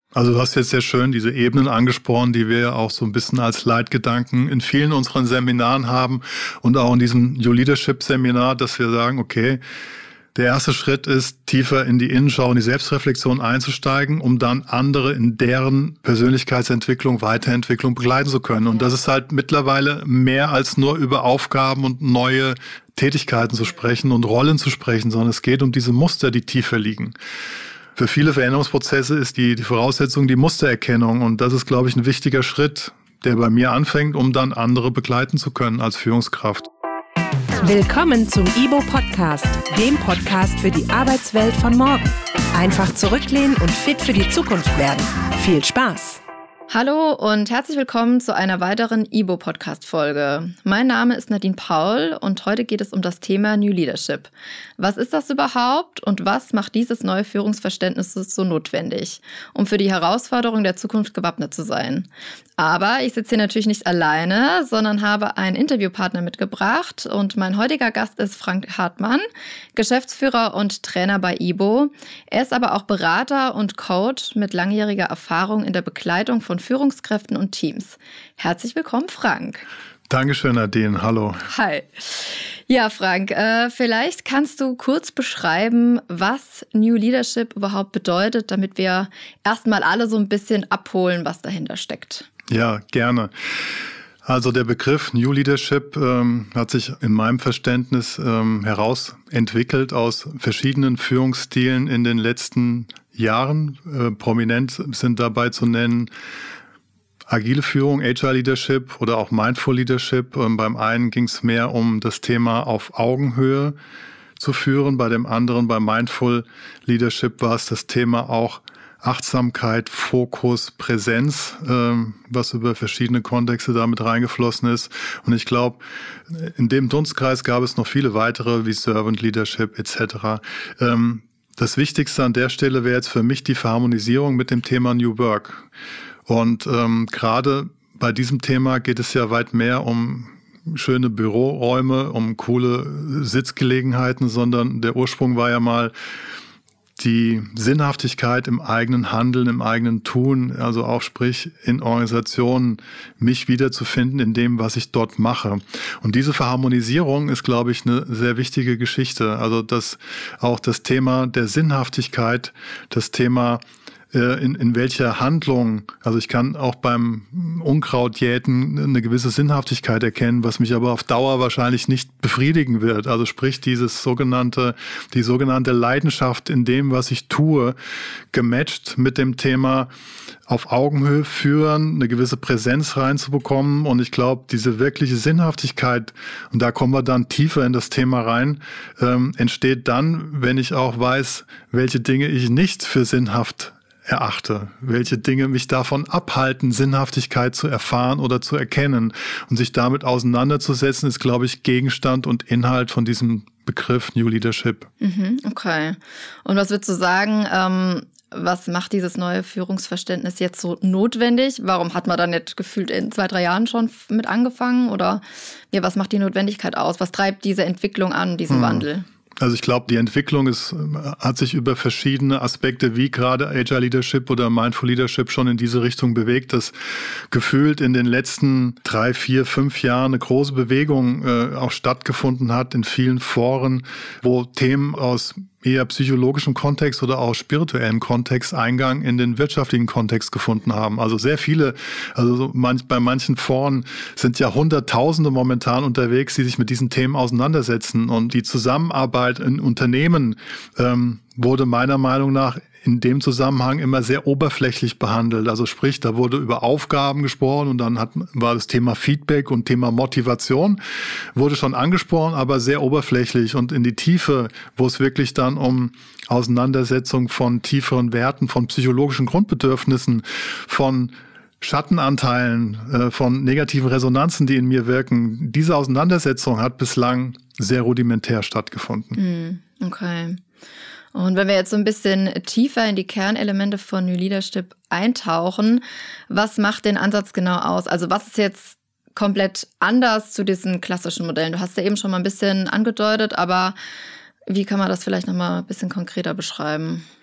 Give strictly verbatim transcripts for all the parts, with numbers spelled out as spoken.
Also du hast jetzt sehr schön diese Ebenen angesprochen, die wir ja auch so ein bisschen als Leitgedanken in vielen unseren Seminaren haben und auch in diesem New Leadership Seminar, dass wir sagen, okay, der erste Schritt ist, tiefer in die Innenschau und die Selbstreflexion einzusteigen, um dann andere in deren Persönlichkeitsentwicklung, Weiterentwicklung begleiten zu können. Und das ist halt mittlerweile mehr als nur über Aufgaben und neue Tätigkeiten zu sprechen und Rollen zu sprechen, sondern es geht um diese Muster, die tiefer liegen. Für viele Veränderungsprozesse ist die, die Voraussetzung die Mustererkennung. Und das ist, glaube ich, ein wichtiger Schritt, der bei mir anfängt, um dann andere begleiten zu können als Führungskraft. Willkommen zum I B O Podcast, dem Podcast für die Arbeitswelt von morgen. Einfach zurücklehnen und fit für die Zukunft werden. Viel Spaß! Hallo und herzlich willkommen zu einer weiteren I B O-Podcast-Folge. Mein Name ist Nadine Paul und heute geht es um das Thema New Leadership. Was ist das überhaupt und was macht dieses neue Führungsverständnis so notwendig, um für die Herausforderungen der Zukunft gewappnet zu sein? Aber ich sitze hier natürlich nicht alleine, sondern habe einen Interviewpartner mitgebracht und mein heutiger Gast ist Frank Hartmann, Geschäftsführer und Trainer bei I B O. Er ist aber auch Berater und Coach mit langjähriger Erfahrung in der Begleitung von Führungskräften und Teams. Herzlich willkommen, Frank. Dankeschön, Nadine. Hallo. Hi. Ja, Frank, äh, vielleicht kannst du kurz beschreiben, was New Leadership überhaupt bedeutet, damit wir erstmal alle so ein bisschen abholen, was dahinter steckt. Ja, gerne. Also der Begriff New Leadership ähm, hat sich in meinem Verständnis ähm, herausentwickelt aus verschiedenen Führungsstilen in den letzten Jahren. Äh, prominent sind dabei zu nennen agile Führung, Agile Leadership oder auch Mindful Leadership. Ähm, beim einen ging es mehr um das Thema auf Augenhöhe zu führen, bei dem anderen, bei Mindful Leadership, war es das Thema auch Achtsamkeit, Fokus, Präsenz, ähm, was über verschiedene Kontexte damit reingeflossen ist. Und ich glaube, in dem Dunstkreis gab es noch viele weitere, wie Servant Leadership et cetera. Ähm, das Wichtigste an der Stelle wäre jetzt für mich die Verharmonisierung mit dem Thema New Work. Und ähm, gerade bei diesem Thema geht es ja weit mehr um schöne Büroräume, um coole Sitzgelegenheiten, sondern der Ursprung war ja mal die Sinnhaftigkeit im eigenen Handeln, im eigenen Tun, also auch sprich in Organisationen, mich wiederzufinden in dem, was ich dort mache. Und diese Verharmonisierung ist, glaube ich, eine sehr wichtige Geschichte. Also dass auch das Thema der Sinnhaftigkeit, das Thema In, in welcher Handlung, also ich kann auch beim Unkrautjäten eine gewisse Sinnhaftigkeit erkennen, was mich aber auf Dauer wahrscheinlich nicht befriedigen wird. Also sprich dieses sogenannte, die sogenannte Leidenschaft in dem, was ich tue, gematcht mit dem Thema auf Augenhöhe führen, eine gewisse Präsenz reinzubekommen. Und ich glaube, diese wirkliche Sinnhaftigkeit, und da kommen wir dann tiefer in das Thema rein, ähm, entsteht dann, wenn ich auch weiß, welche Dinge ich nicht für sinnhaft erachte, welche Dinge mich davon abhalten, Sinnhaftigkeit zu erfahren oder zu erkennen. Und sich damit auseinanderzusetzen, ist, glaube ich, Gegenstand und Inhalt von diesem Begriff New Leadership. Mhm, okay. Und was würdest du sagen, ähm, was macht dieses neue Führungsverständnis jetzt so notwendig? Warum hat man dann nicht gefühlt in zwei, drei Jahren schon mit angefangen? Oder ja, was macht die Notwendigkeit aus? Was treibt diese Entwicklung an, diesen hm. Wandel? Also ich glaube, die Entwicklung ist, hat sich über verschiedene Aspekte wie gerade Agile Leadership oder Mindful Leadership schon in diese Richtung bewegt, dass gefühlt in den letzten drei, vier, fünf Jahren eine große Bewegung äh, auch stattgefunden hat in vielen Foren, wo Themen aus eher psychologischem Kontext oder auch spirituellem Kontext Eingang in den wirtschaftlichen Kontext gefunden haben. Also sehr viele, also so manch, bei manchen Foren sind ja Hunderttausende momentan unterwegs, die sich mit diesen Themen auseinandersetzen. Und die Zusammenarbeit in Unternehmen ähm, wurde meiner Meinung nach in dem Zusammenhang immer sehr oberflächlich behandelt. Also sprich, da wurde über Aufgaben gesprochen und dann hat, war das Thema Feedback und Thema Motivation wurde schon angesprochen, aber sehr oberflächlich und in die Tiefe, wo es wirklich dann um Auseinandersetzung von tieferen Werten, von psychologischen Grundbedürfnissen, von Schattenanteilen, äh, von negativen Resonanzen, die in mir wirken. Diese Auseinandersetzung hat bislang sehr rudimentär stattgefunden. Okay. Und wenn wir jetzt so ein bisschen tiefer in die Kernelemente von New Leadership eintauchen, was macht den Ansatz genau aus? Also was ist jetzt komplett anders zu diesen klassischen Modellen? Du hast ja eben schon mal ein bisschen angedeutet, aber wie kann man das vielleicht noch mal ein bisschen konkreter beschreiben?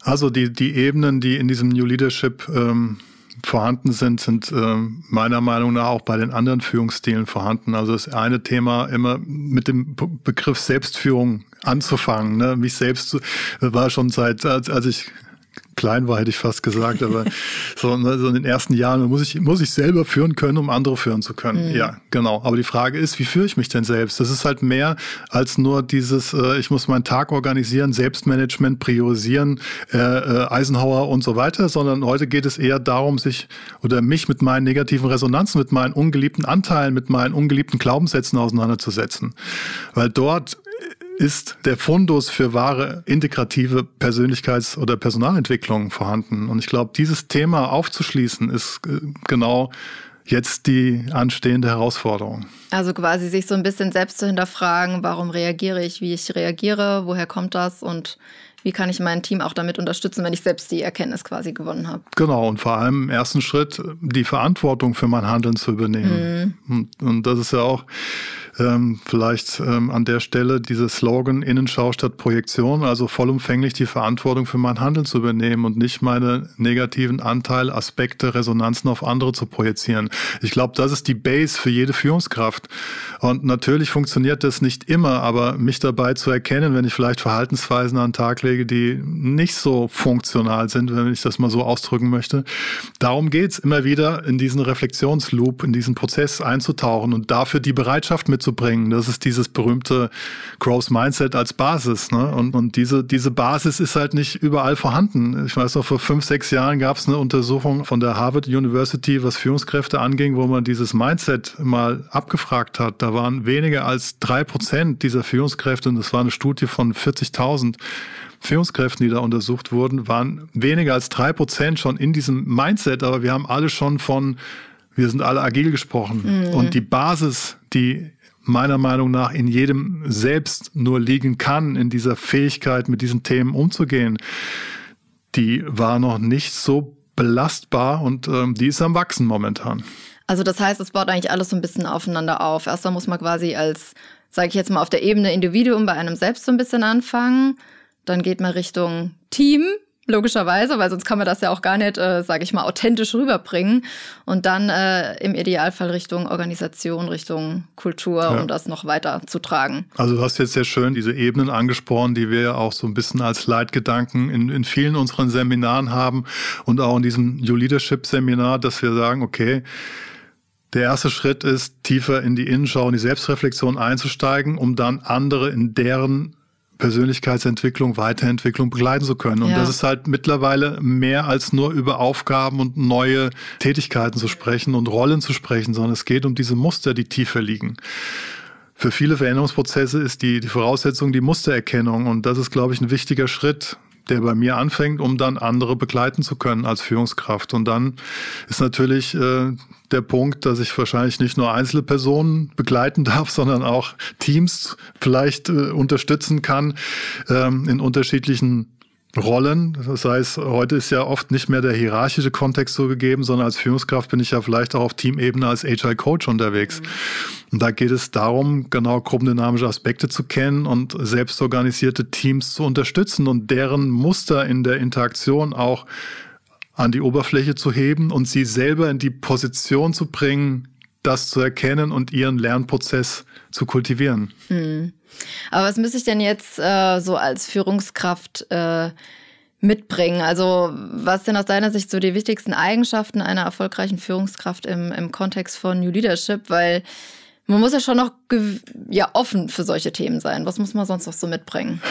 Also die, die Ebenen, die in diesem New Leadership ähm, vorhanden sind, sind äh, meiner Meinung nach auch bei den anderen Führungsstilen vorhanden. Also das eine Thema immer mit dem Begriff Selbstführung anzufangen. Ne? Mich selbst zu, war schon seit, als, als ich klein war, hätte ich fast gesagt, aber so, ne, so in den ersten Jahren muss ich, muss ich selber führen können, um andere führen zu können. Mhm. Ja, genau. Aber die Frage ist, wie führe ich mich denn selbst? Das ist halt mehr als nur dieses, äh, ich muss meinen Tag organisieren, Selbstmanagement, priorisieren, äh, äh, Eisenhower und so weiter, sondern heute geht es eher darum, sich oder mich mit meinen negativen Resonanzen, mit meinen ungeliebten Anteilen, mit meinen ungeliebten Glaubenssätzen auseinanderzusetzen. Weil dort ist der Fundus für wahre integrative Persönlichkeits- oder Personalentwicklung vorhanden. Und ich glaube, dieses Thema aufzuschließen, ist genau jetzt die anstehende Herausforderung. Also quasi sich so ein bisschen selbst zu hinterfragen, warum reagiere ich, wie ich reagiere, woher kommt das und wie kann ich mein Team auch damit unterstützen, wenn ich selbst die Erkenntnis quasi gewonnen habe. Genau, und vor allem im ersten Schritt die Verantwortung für mein Handeln zu übernehmen. Mhm. Und, und das ist ja auch ähm, vielleicht ähm, an der Stelle dieser Slogan Innenschau statt Projektion, also vollumfänglich die Verantwortung für mein Handeln zu übernehmen und nicht meine negativen Anteile, Aspekte, Resonanzen auf andere zu projizieren. Ich glaube, das ist die Base für jede Führungskraft. Und natürlich funktioniert das nicht immer, aber mich dabei zu erkennen, wenn ich vielleicht Verhaltensweisen an den Tag lege, die nicht so funktional sind, wenn ich das mal so ausdrücken möchte. Darum geht es immer wieder, in diesen Reflexionsloop, in diesen Prozess einzutauchen und dafür die Bereitschaft mitzubringen. Das ist dieses berühmte Growth Mindset als Basis. Ne? Und, und diese, diese Basis ist halt nicht überall vorhanden. Ich weiß noch, vor fünf, sechs Jahren gab es eine Untersuchung von der Harvard University, was Führungskräfte anging, wo man dieses Mindset mal abgefragt hat. Da waren weniger als drei Prozent dieser Führungskräfte, und das war eine Studie von vierzigtausend Führungskräften, die da untersucht wurden, waren weniger als drei Prozent schon in diesem Mindset, aber wir haben alle schon von, wir sind alle agil gesprochen. Mhm. Und die Basis, die meiner Meinung nach in jedem selbst nur liegen kann, in dieser Fähigkeit, mit diesen Themen umzugehen, die war noch nicht so belastbar und ähm, die ist am Wachsen momentan. Also das heißt, es baut eigentlich alles so ein bisschen aufeinander auf. Erst muss man quasi als, sage ich jetzt mal, auf der Ebene Individuum bei einem selbst so ein bisschen anfangen. Dann geht man Richtung Team, logischerweise, weil sonst kann man das ja auch gar nicht, äh, sage ich mal, authentisch rüberbringen. Und dann äh, im Idealfall Richtung Organisation, Richtung Kultur, ja, um das noch weiter zu tragen. Also du hast jetzt sehr schön diese Ebenen angesprochen, die wir ja auch so ein bisschen als Leitgedanken in, in vielen unseren Seminaren haben und auch in diesem New Leadership Seminar, dass wir sagen, okay, der erste Schritt ist, tiefer in die Innenschau und die Selbstreflexion einzusteigen, um dann andere in deren Persönlichkeitsentwicklung, Weiterentwicklung begleiten zu können. Und ja, das ist halt mittlerweile mehr als nur über Aufgaben und neue Tätigkeiten zu sprechen und Rollen zu sprechen, sondern es geht um diese Muster, die tiefer liegen. Für viele Veränderungsprozesse ist die, die Voraussetzung die Mustererkennung. Und das ist, glaube ich, ein wichtiger Schritt, der bei mir anfängt, um dann andere begleiten zu können als Führungskraft. Und dann ist natürlich äh, der Punkt, dass ich wahrscheinlich nicht nur einzelne Personen begleiten darf, sondern auch Teams vielleicht äh, unterstützen kann ähm, in unterschiedlichen Rollen. Das heißt, heute ist ja oft nicht mehr der hierarchische Kontext so gegeben, sondern als Führungskraft bin ich ja vielleicht auch auf Teamebene als Agile Coach unterwegs. Mhm. Und da geht es darum, genau gruppendynamische Aspekte zu kennen und selbstorganisierte Teams zu unterstützen und deren Muster in der Interaktion auch an die Oberfläche zu heben und sie selber in die Position zu bringen, das zu erkennen und ihren Lernprozess zu kultivieren. Mhm. Aber was müsste ich denn jetzt äh, so als Führungskraft äh, mitbringen? Also was sind aus deiner Sicht so die wichtigsten Eigenschaften einer erfolgreichen Führungskraft im, im Kontext von New Leadership? Weil man muss ja schon noch ge- ja, offen für solche Themen sein. Was muss man sonst noch so mitbringen?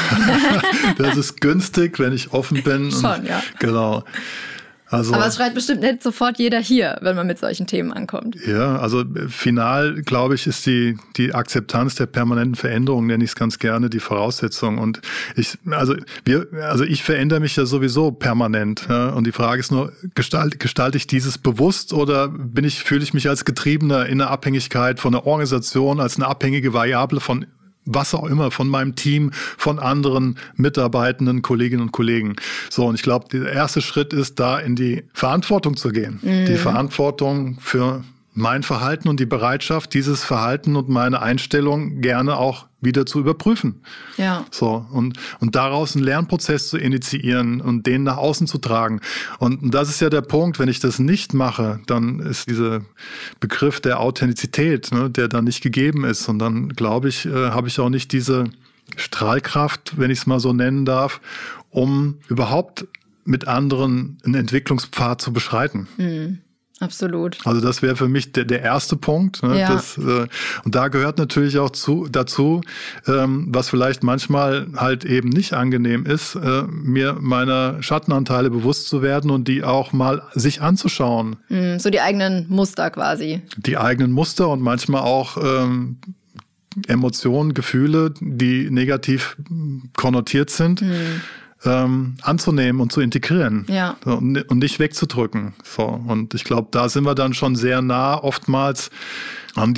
Das ist günstig, wenn ich offen bin. Schon, und, ja. Genau. Also, aber es schreit bestimmt nicht sofort jeder hier, wenn man mit solchen Themen ankommt. Ja, also final, glaube ich, ist die, die Akzeptanz der permanenten Veränderung, nenne ich es ganz gerne, die Voraussetzung. Und ich, also wir, also ich verändere mich ja sowieso permanent. Ja, und die Frage ist nur, gestalt, gestalte ich dieses bewusst oder bin ich, fühle ich mich als Getriebener in der Abhängigkeit von der Organisation, als eine abhängige Variable von was auch immer, von meinem Team, von anderen Mitarbeitenden, Kolleginnen und Kollegen. So, und ich glaube, der erste Schritt ist, da in die Verantwortung zu gehen. Mhm. Die Verantwortung für mein Verhalten und die Bereitschaft, dieses Verhalten und meine Einstellung gerne auch wieder zu überprüfen. Ja. So, und, und daraus einen Lernprozess zu initiieren und den nach außen zu tragen. Und das ist ja der Punkt, wenn ich das nicht mache, dann ist dieser Begriff der Authentizität, ne, der dann nicht gegeben ist. Und dann, glaube ich, äh, habe ich auch nicht diese Strahlkraft, wenn ich es mal so nennen darf, um überhaupt mit anderen einen Entwicklungspfad zu beschreiten. Mhm. Absolut. Also das wäre für mich der, der erste Punkt. Ne? Ja. Das, äh, und da gehört natürlich auch zu, dazu, ähm, was vielleicht manchmal halt eben nicht angenehm ist, äh, mir meiner Schattenanteile bewusst zu werden und die auch mal sich anzuschauen. Mhm, so die eigenen Muster quasi. Die eigenen Muster und manchmal auch ähm, Emotionen, Gefühle, die negativ konnotiert sind. Mhm. Ähm, anzunehmen und zu integrieren, ja. so, und, und nicht wegzudrücken. So. Und ich glaube, da sind wir dann schon sehr nah oftmals an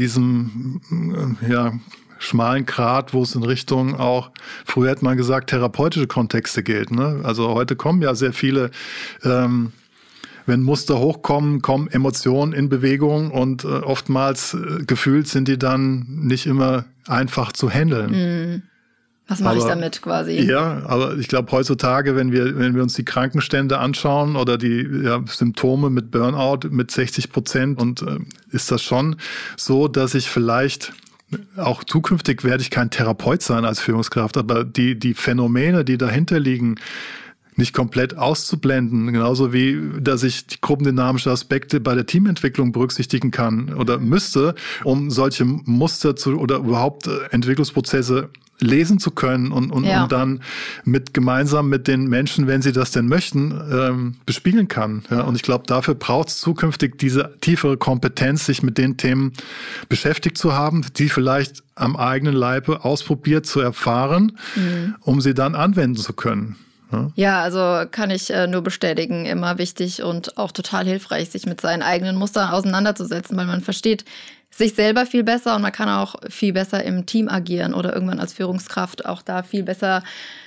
diesem äh, ja, schmalen Grat, wo es in Richtung auch, früher hätte man gesagt, therapeutische Kontexte geht. Ne? Also heute kommen ja sehr viele, ähm, wenn Muster hochkommen, kommen Emotionen in Bewegung und äh, oftmals äh, gefühlt sind die dann nicht immer einfach zu handeln. Mhm. Was mache ich damit quasi? Ja, aber ich glaube heutzutage, wenn wir, wenn wir uns die Krankenstände anschauen oder die ja, Symptome mit Burnout mit sechzig Prozent und äh, ist das schon so, dass ich vielleicht auch zukünftig werde ich kein Therapeut sein als Führungskraft, aber die, die Phänomene, die dahinter liegen, nicht komplett auszublenden, genauso wie, dass ich die gruppendynamischen Aspekte bei der Teamentwicklung berücksichtigen kann oder müsste, um solche Muster zu oder überhaupt Entwicklungsprozesse lesen zu können und, und, ja. und dann mit gemeinsam mit den Menschen, wenn sie das denn möchten, ähm, bespielen kann. Ja, und ich glaube, dafür braucht es zukünftig diese tiefere Kompetenz, sich mit den Themen beschäftigt zu haben, die vielleicht am eigenen Leibe ausprobiert zu erfahren, mhm. um sie dann anwenden zu können. Ja, ja, also kann ich äh, nur bestätigen, immer wichtig und auch total hilfreich, sich mit seinen eigenen Mustern auseinanderzusetzen, weil man versteht sich selber viel besser und man kann auch viel besser im Team agieren oder irgendwann als Führungskraft auch da viel besser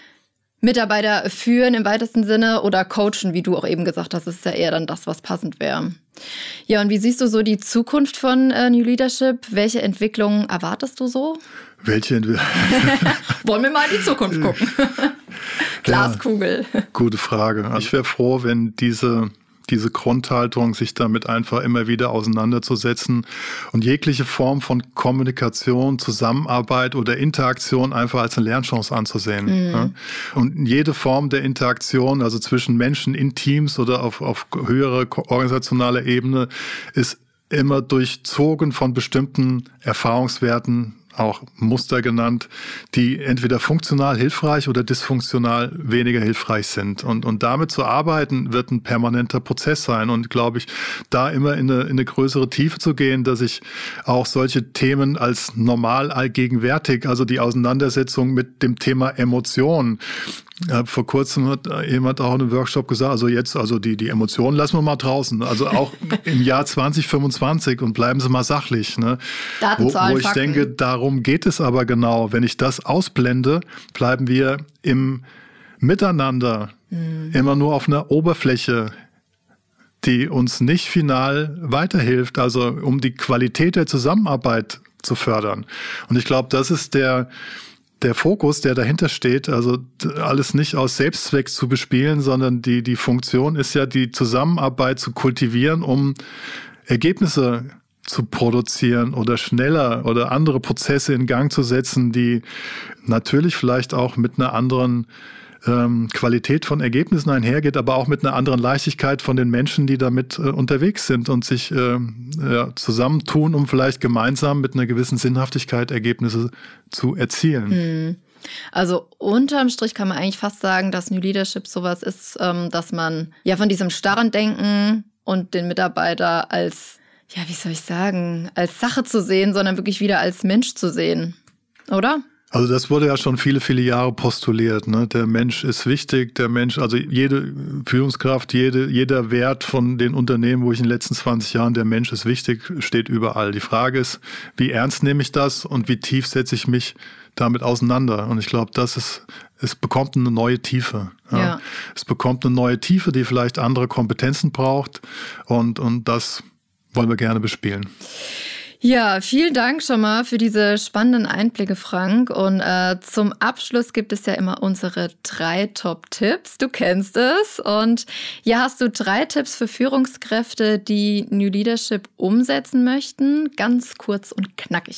Mitarbeiter führen im weitesten Sinne oder coachen, wie du auch eben gesagt hast, ist ja eher dann das, was passend wäre. Ja, und wie siehst du so die Zukunft von äh, New Leadership? Welche Entwicklungen erwartest du so? Welche Entwicklung? Wollen wir mal in die Zukunft gucken? Glaskugel. Ja, gute Frage. Ich wäre froh, wenn diese diese Grundhaltung, sich damit einfach immer wieder auseinanderzusetzen und jegliche Form von Kommunikation, Zusammenarbeit oder Interaktion einfach als eine Lernchance anzusehen. Mhm. Ja? Und jede Form der Interaktion, also zwischen Menschen in Teams oder auf, auf höherer organisationaler Ebene, ist immer durchzogen von bestimmten Erfahrungswerten, auch Muster genannt, die entweder funktional hilfreich oder dysfunktional weniger hilfreich sind. Und, und damit zu arbeiten, wird ein permanenter Prozess sein. Und glaube ich, da immer in eine, in eine größere Tiefe zu gehen, dass ich auch solche Themen als normal allgegenwärtig, also die Auseinandersetzung mit dem Thema Emotionen. Ja, vor kurzem hat jemand auch in einem Workshop gesagt, also jetzt, also die, die Emotionen lassen wir mal draußen. Also auch im Jahr zwanzig fünfundzwanzig und bleiben Sie mal sachlich. Ne? Daten, wo, Zahlen, wo ich Fakten. denke, darum geht es aber genau. Wenn ich das ausblende, bleiben wir im Miteinander mhm. immer nur auf einer Oberfläche, die uns nicht final weiterhilft, also um die Qualität der Zusammenarbeit zu fördern. Und ich glaube, das ist der Der Fokus, der dahinter steht, also alles nicht aus Selbstzweck zu bespielen, sondern die, die Funktion ist ja, die Zusammenarbeit zu kultivieren, um Ergebnisse zu produzieren oder schneller oder andere Prozesse in Gang zu setzen, die natürlich vielleicht auch mit einer anderen ähm, Qualität von Ergebnissen einhergeht, aber auch mit einer anderen Leichtigkeit von den Menschen, die damit äh, unterwegs sind und sich äh, ja, zusammentun, um vielleicht gemeinsam mit einer gewissen Sinnhaftigkeit Ergebnisse zu erzielen. Hm. Also unterm Strich kann man eigentlich fast sagen, dass New Leadership sowas ist, ähm, dass man ja von diesem starren Denken und den Mitarbeiter als, ja, wie soll ich sagen, als Sache zu sehen, sondern wirklich wieder als Mensch zu sehen, oder? Also das wurde ja schon viele, viele Jahre postuliert. Ne? Der Mensch ist wichtig, der Mensch, also jede Führungskraft, jede, jeder Wert von den Unternehmen, wo ich in den letzten zwanzig Jahren, der Mensch ist wichtig, steht überall. Die Frage ist, wie ernst nehme ich das und wie tief setze ich mich damit auseinander? Und ich glaube, das ist, es bekommt eine neue Tiefe. Ja? Ja. Es bekommt eine neue Tiefe, die vielleicht andere Kompetenzen braucht und, und das wollen wir gerne bespielen. Ja, vielen Dank schon mal für diese spannenden Einblicke, Frank. Und äh, zum Abschluss gibt es ja immer unsere drei Top-Tipps. Du kennst es. Und ja, hast du drei Tipps für Führungskräfte, die New Leadership umsetzen möchten? Ganz kurz und knackig.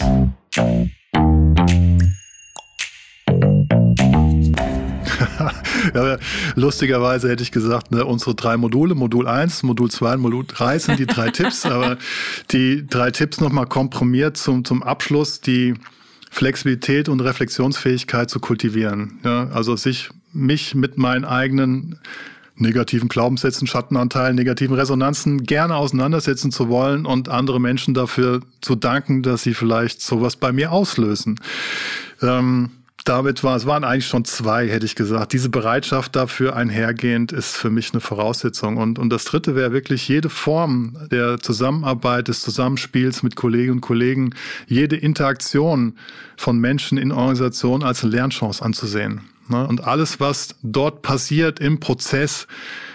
Ja, lustigerweise hätte ich gesagt, ne, unsere drei Module, Modul eins, Modul zwei und Modul drei sind die drei Tipps, aber die drei Tipps nochmal komprimiert zum, zum Abschluss, die Flexibilität und Reflexionsfähigkeit zu kultivieren. Ja, also sich, mich mit meinen eigenen negativen Glaubenssätzen, Schattenanteilen, negativen Resonanzen gerne auseinandersetzen zu wollen und andere Menschen dafür zu danken, dass sie vielleicht sowas bei mir auslösen. Ähm, Damit war, es waren eigentlich schon zwei, hätte ich gesagt. Diese Bereitschaft dafür einhergehend ist für mich eine Voraussetzung. Und, und das Dritte wäre wirklich jede Form der Zusammenarbeit, des Zusammenspiels mit Kolleginnen und Kollegen, jede Interaktion von Menschen in Organisationen als eine Lernchance anzusehen. Und alles, was dort passiert im Prozess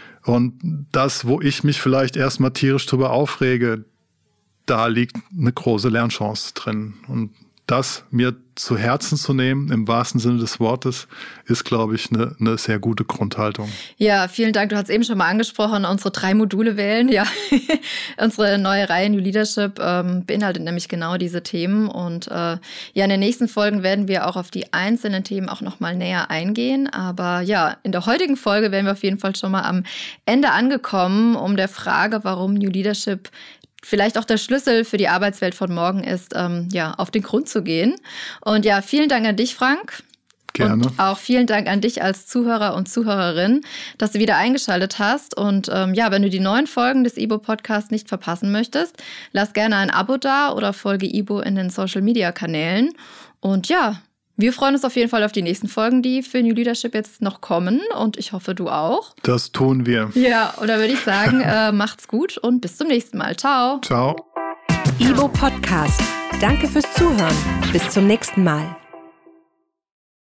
und das, wo ich mich vielleicht erstmal tierisch drüber aufrege, da liegt eine große Lernchance drin. Und das mir zu Herzen zu nehmen, im wahrsten Sinne des Wortes, ist, glaube ich, eine, eine sehr gute Grundhaltung. Ja, vielen Dank. Du hast eben schon mal angesprochen, unsere drei Module wählen. Ja, unsere neue Reihe New Leadership ähm, beinhaltet nämlich genau diese Themen. Und äh, ja, in den nächsten Folgen werden wir auch auf die einzelnen Themen auch nochmal näher eingehen. Aber ja, in der heutigen Folge wären wir auf jeden Fall schon mal am Ende angekommen, um der Frage, warum New Leadership vielleicht auch der Schlüssel für die Arbeitswelt von morgen ist, ähm, ja, auf den Grund zu gehen. Und ja, vielen Dank an dich, Frank. Gerne. Und auch vielen Dank an dich als Zuhörer und Zuhörerin, dass du wieder eingeschaltet hast. Und ähm, ja, wenn du die neuen Folgen des I B O-Podcasts nicht verpassen möchtest, lass gerne ein Abo da oder folge I B O in den Social-Media-Kanälen. Und ja, wir freuen uns auf jeden Fall auf die nächsten Folgen, die für New Leadership jetzt noch kommen. Und ich hoffe, du auch. Das tun wir. Ja, oder würde ich sagen, äh, macht's gut und bis zum nächsten Mal. Ciao. Ciao. I B O Podcast. Danke fürs Zuhören. Bis zum nächsten Mal.